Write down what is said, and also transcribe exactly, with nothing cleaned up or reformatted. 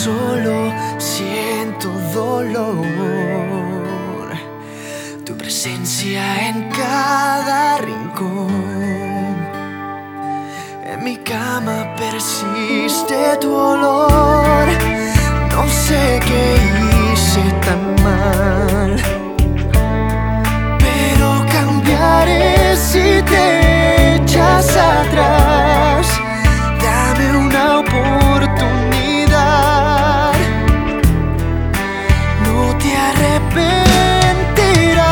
solo siento dolor. Tu presencia en cada rincón. En mi cama persiste tu olor. No sé qué hice tan mal